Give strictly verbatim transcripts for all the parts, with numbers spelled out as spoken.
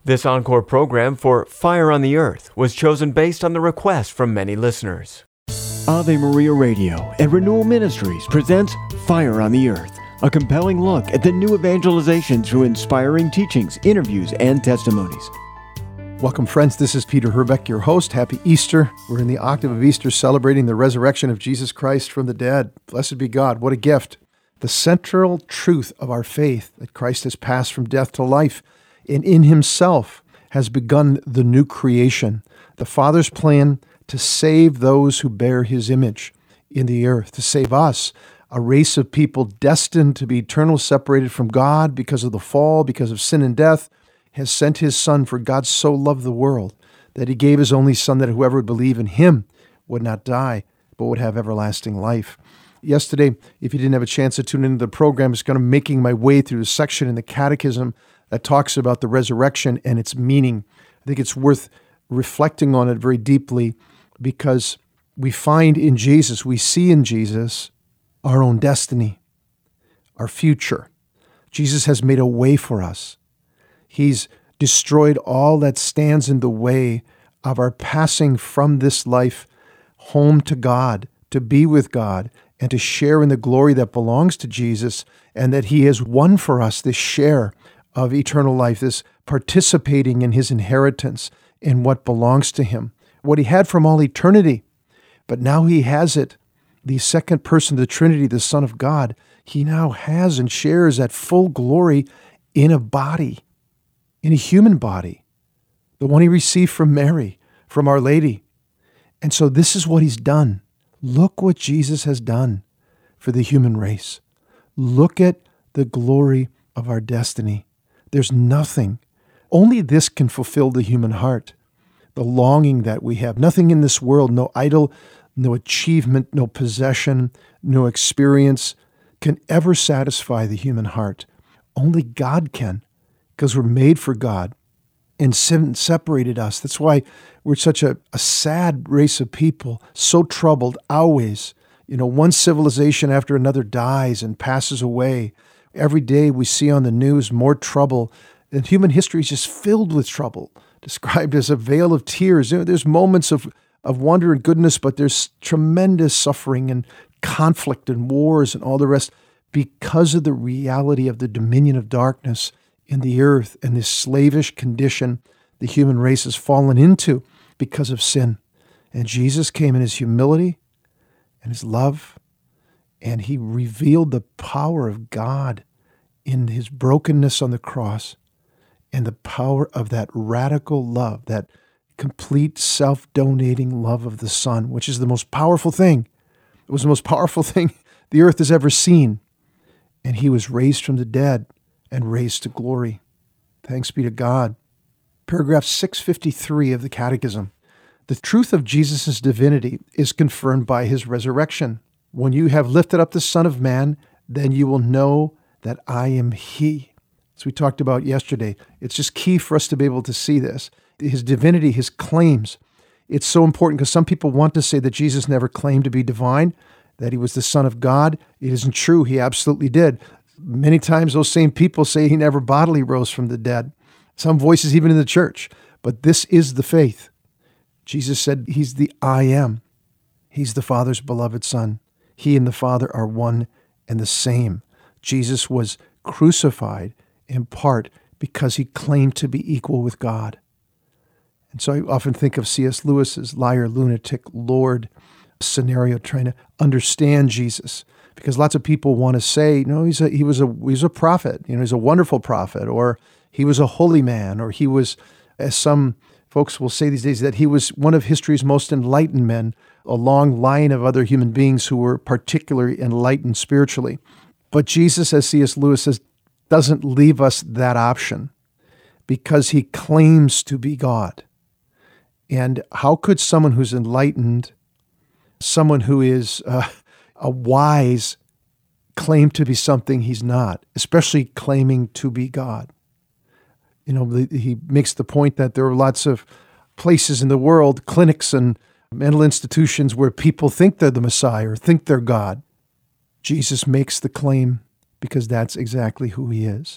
This encore program for Fire on the Earth was chosen based on the request from many listeners. Ave Maria Radio and Renewal Ministries presents Fire on the Earth, a compelling look at the new evangelization through inspiring teachings, interviews, and testimonies. Welcome, friends. This is Peter Herbeck, your host. Happy Easter. We're in the octave of Easter celebrating the resurrection of Jesus Christ from the dead. Blessed be God. What a gift. The central truth of our faith that Christ has passed from death to life and in himself has begun the new creation, the Father's plan to save those who bear his image in the earth, to save us, a race of people destined to be eternally separated from God because of the fall, because of sin and death, has sent his Son, for God so loved the world that he gave his only Son, that whoever would believe in him would not die, but would have everlasting life. Yesterday, if you didn't have a chance to tune into the program, it's kind of making my way through the section in the Catechism that talks about the resurrection and its meaning. I think it's worth reflecting on it very deeply because we find in Jesus, we see in Jesus our own destiny, our future. Jesus has made a way for us. He's destroyed all that stands in the way of our passing from this life home to God, to be with God, and to share in the glory that belongs to Jesus, and that he has won for us this share of eternal life, this participating in his inheritance in what belongs to him, what he had from all eternity. But now he has it. The second person of the Trinity, the Son of God, he now has and shares that full glory in a body, in a human body, the one he received from Mary, from Our Lady. And so this is what he's done. Look what Jesus has done for the human race. Look at the glory of our destiny. There's nothing. Only this can fulfill the human heart, the longing that we have. Nothing in this world, no idol, no achievement, no possession, no experience can ever satisfy the human heart. Only God can, because we're made for God, and sin separated us. That's why we're such a, a sad race of people, so troubled always. You know, one civilization after another dies and passes away. Every day we see on the news more trouble, and human history is just filled with trouble, described as a veil of tears. You know, there's moments of, of wonder and goodness, but there's tremendous suffering and conflict and wars and all the rest because of the reality of the dominion of darkness in the earth and this slavish condition the human race has fallen into because of sin. And Jesus came in his humility and his love, and he revealed the power of God in his brokenness on the cross and the power of that radical love, that complete self-donating love of the Son, which is the most powerful thing. It was the most powerful thing the earth has ever seen. And he was raised from the dead and raised to glory. Thanks be to God. Paragraph six fifty-three of the Catechism. The truth of Jesus' divinity is confirmed by his resurrection. When you have lifted up the Son of Man, then you will know that I am he. As we talked about yesterday, it's just key for us to be able to see this. His divinity, his claims. It's so important because some people want to say that Jesus never claimed to be divine, that he was the Son of God. It isn't true. He absolutely did. Many times those same people say he never bodily rose from the dead. Some voices even in the church. But this is the faith. Jesus said he's the I am. He's the Father's beloved Son. He and the Father are one and the same. Jesus was crucified in part because he claimed to be equal with God. And so I often think of C S Lewis's liar, lunatic, Lord scenario, trying to understand Jesus. Because lots of people want to say, no, he's a, he was a he's a prophet, you know, he's a wonderful prophet, or he was a holy man, or he was, as some folks will say these days, that he was one of history's most enlightened men, a long line of other human beings who were particularly enlightened spiritually. But Jesus, as C S Lewis says, doesn't leave us that option because he claims to be God. And how could someone who's enlightened, someone who is uh, a wise, claim to be something he's not, especially claiming to be God? You know, he makes the point that there are lots of places in the world, clinics and mental institutions where people think they're the Messiah or think they're God. Jesus makes the claim because that's exactly who he is.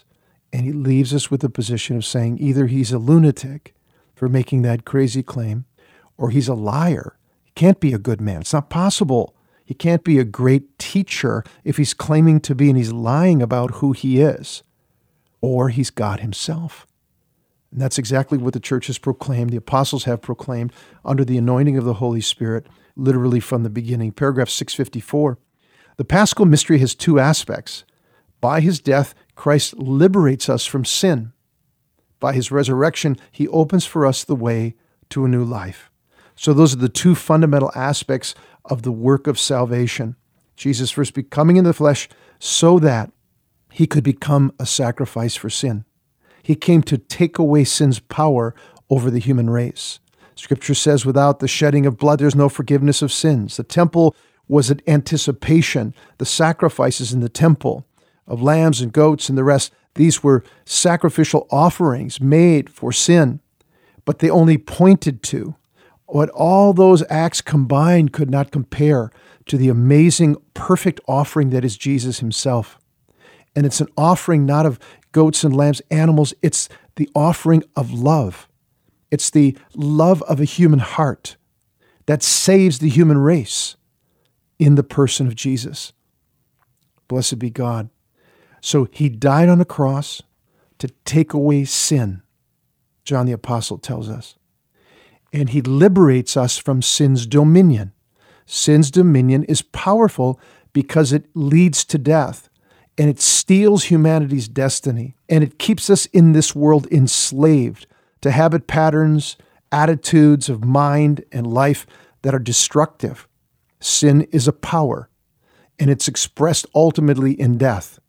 And he leaves us with the position of saying either he's a lunatic for making that crazy claim, or he's a liar. He can't be a good man. It's not possible. He can't be a great teacher if he's claiming to be and he's lying about who he is. Or he's God himself. And that's exactly what the church has proclaimed, the apostles have proclaimed under the anointing of the Holy Spirit, literally from the beginning. Paragraph six fifty-four. The Paschal mystery has two aspects. By his death, Christ liberates us from sin. By his resurrection, he opens for us the way to a new life. So those are the two fundamental aspects of the work of salvation. Jesus first becoming in the flesh so that he could become a sacrifice for sin. He came to take away sin's power over the human race. Scripture says, without the shedding of blood, there's no forgiveness of sins. The temple was an anticipation. The sacrifices in the temple of lambs and goats and the rest, these were sacrificial offerings made for sin, but they only pointed to what all those acts combined could not compare to the amazing, perfect offering that is Jesus himself. And it's an offering not of goats and lambs, animals. It's the offering of love. It's the love of a human heart that saves the human race in the person of Jesus. Blessed be God. So he died on a cross to take away sin, John the Apostle tells us. And he liberates us from sin's dominion. Sin's dominion is powerful because it leads to death, and it steals humanity's destiny, and it keeps us in this world enslaved to habit patterns, attitudes of mind and life that are destructive. Sin is a power, and it's expressed ultimately in death.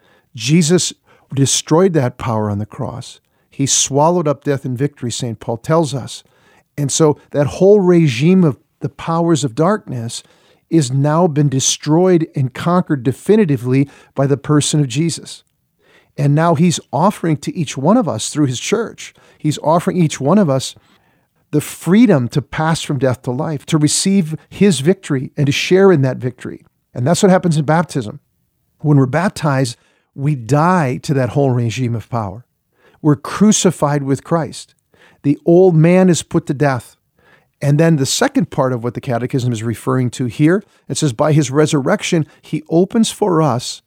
Jesus destroyed that power on the cross. He swallowed up death in victory, Saint Paul tells us. And so that whole regime of the powers of darkness is now been destroyed and conquered definitively by the person of Jesus. And now he's offering to each one of us through his church, he's offering each one of us the freedom to pass from death to life, to receive his victory and to share in that victory. And that's what happens in baptism. When we're baptized, we die to that whole regime of power. We're crucified with Christ. The old man is put to death. And then the second part of what the Catechism is referring to here, it says, by his resurrection, he opens for us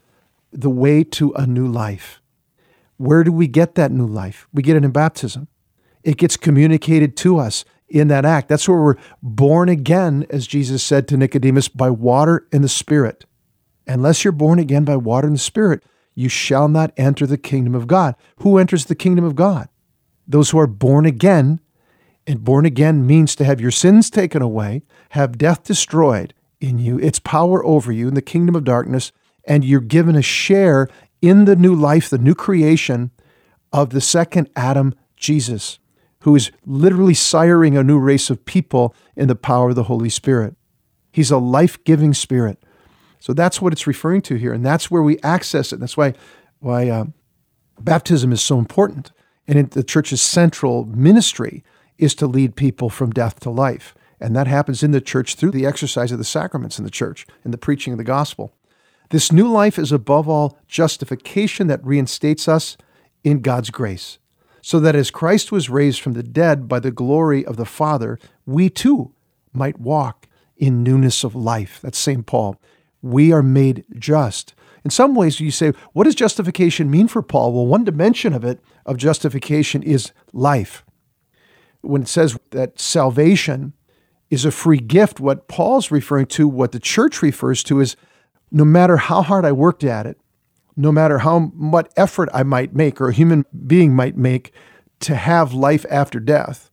the way to a new life. Where do we get that new life? We get it in baptism. It gets communicated to us in that act. That's where we're born again, as Jesus said to Nicodemus, by water and the Spirit. Unless you're born again by water and the Spirit, you shall not enter the kingdom of God. Who enters the kingdom of God? Those who are born again. And born again means to have your sins taken away, have death destroyed in you, its power over you in the kingdom of darkness, and you're given a share in the new life, the new creation of the second Adam, Jesus, who is literally siring a new race of people in the power of the Holy Spirit. He's a life-giving Spirit. So that's what it's referring to here, and that's where we access it. That's why, why uh, baptism is so important. And in the church's central ministry is to lead people from death to life. And that happens in the church through the exercise of the sacraments in the church and the preaching of the gospel. This new life is above all justification that reinstates us in God's grace, so that as Christ was raised from the dead by the glory of the Father, we too might walk in newness of life. That's Saint Paul. We are made just. In some ways, you say, what does justification mean for Paul? Well, one dimension of it, of justification, is life. When it says that salvation is a free gift, what Paul's referring to, what the church refers to, is no matter how hard I worked at it, no matter how much effort I might make or a human being might make to have life after death,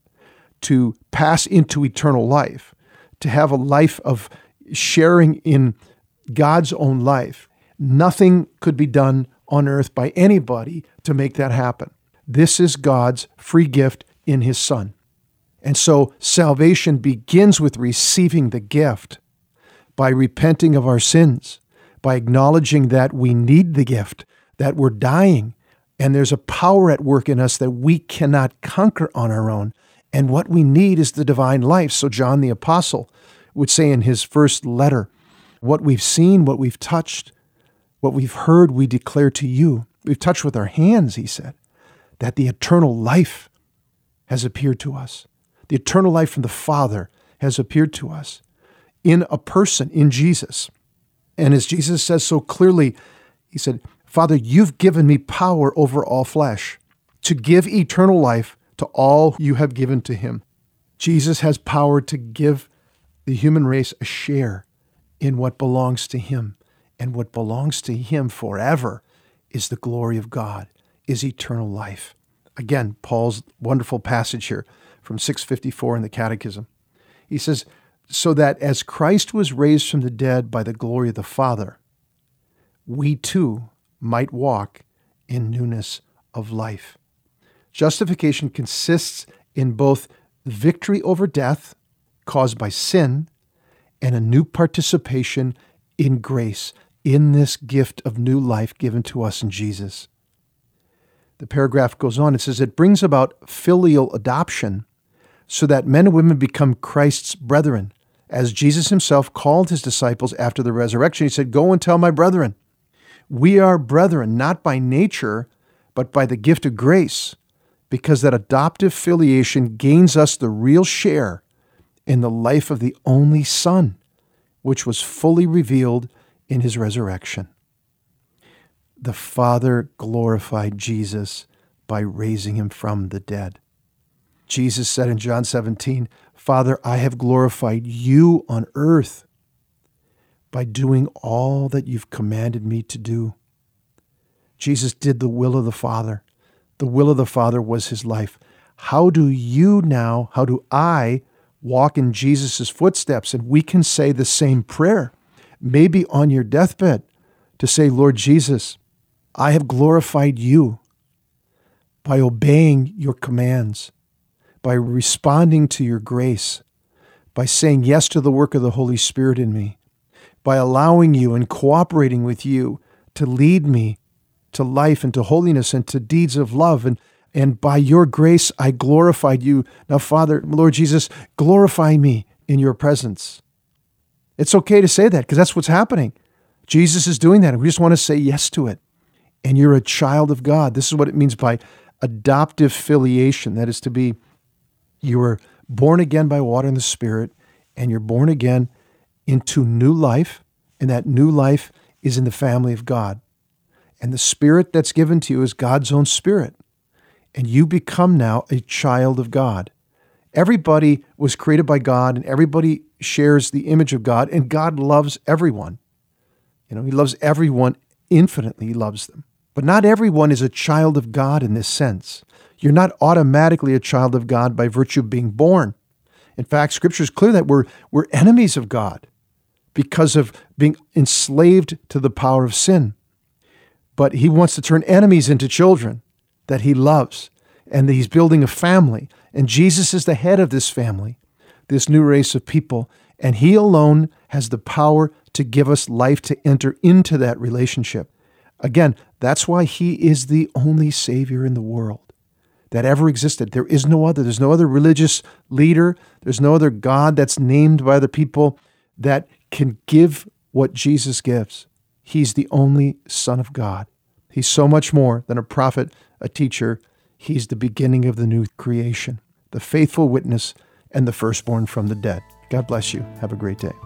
to pass into eternal life, to have a life of sharing in God's own life, nothing could be done on earth by anybody to make that happen. This is God's free gift in his Son. And so salvation begins with receiving the gift, by repenting of our sins, by acknowledging that we need the gift, that we're dying, and there's a power at work in us that we cannot conquer on our own. And what we need is the divine life. So John the Apostle would say in his first letter, what we've seen, what we've touched, what we've heard, we declare to you. we've touched with our hands, he said, that the eternal life has appeared to us. The eternal life from the Father has appeared to us in a person, in Jesus. And as Jesus says so clearly, he said, Father, you've given me power over all flesh to give eternal life to all you have given to him. Jesus has power to give the human race a share in what belongs to him. And what belongs to him forever is the glory of God, is eternal life. Again, Paul's wonderful passage here from six fifty-four in the Catechism. He says, so that as Christ was raised from the dead by the glory of the Father, we too might walk in newness of life. Justification consists in both victory over death caused by sin and a new participation in grace, in this gift of new life given to us in Jesus. The paragraph goes on. It says, it brings about filial adoption so that men and women become Christ's brethren. As Jesus himself called his disciples after the resurrection, he said, go and tell my brethren. We are brethren, not by nature, but by the gift of grace, because that adoptive filiation gains us the real share in the life of the only Son, which was fully revealed in his resurrection. The Father glorified Jesus by raising him from the dead. Jesus said in John seventeen, Father, I have glorified you on earth by doing all that you've commanded me to do. Jesus did the will of the Father. The will of the Father was his life. How do you now, how do I walk in Jesus' footsteps? And we can say the same prayer, maybe on your deathbed, to say, Lord Jesus, I have glorified you by obeying your commands, by responding to your grace, by saying yes to the work of the Holy Spirit in me, by allowing you and cooperating with you to lead me to life and to holiness and to deeds of love. And, and by your grace, I glorified you. Now, Father, Lord Jesus, glorify me in your presence. It's okay to say that because that's what's happening. Jesus is doing that, and we just want to say yes to it. And you're a child of God. This is what it means by adoptive filiation. That is to be, you were born again by water and the Spirit, and you're born again into new life, and that new life is in the family of God. And the Spirit that's given to you is God's own Spirit. And you become now a child of God. Everybody was created by God, and everybody shares the image of God, and God loves everyone. You know, he loves everyone infinitely. He loves them. But not everyone is a child of God in this sense. You're not automatically a child of God by virtue of being born. In fact, Scripture is clear that we're, we're enemies of God because of being enslaved to the power of sin. But he wants to turn enemies into children that he loves, and that he's building a family. And Jesus is the head of this family, this new race of people, and he alone has the power to give us life to enter into that relationship. Again, that's why he is the only Savior in the world that ever existed. There is no other. There's no other religious leader. There's no other God that's named by the people that can give what Jesus gives. He's the only Son of God. He's so much more than a prophet, a teacher. He's the beginning of the new creation, the faithful witness, and the firstborn from the dead. God bless you. Have a great day.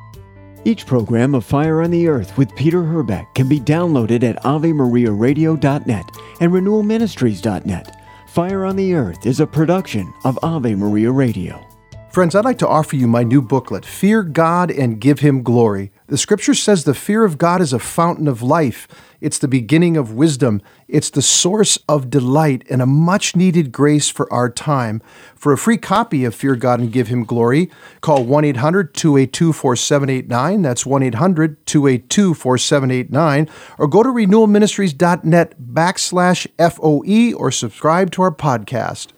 Each program of Fire on the Earth with Peter Herbeck can be downloaded at ave maria radio dot net and renewal ministries dot net. Fire on the Earth is a production of Ave Maria Radio. Friends, I'd like to offer you my new booklet, Fear God and Give Him Glory. The Scripture says the fear of God is a fountain of life. It's the beginning of wisdom. It's the source of delight and a much-needed grace for our time. For a free copy of Fear God and Give Him Glory, call one eight hundred two eight two four seven eight nine. That's one eight hundred two eight two four seven eight nine. Or go to renewal ministries dot net backslash F O E or subscribe to our podcast.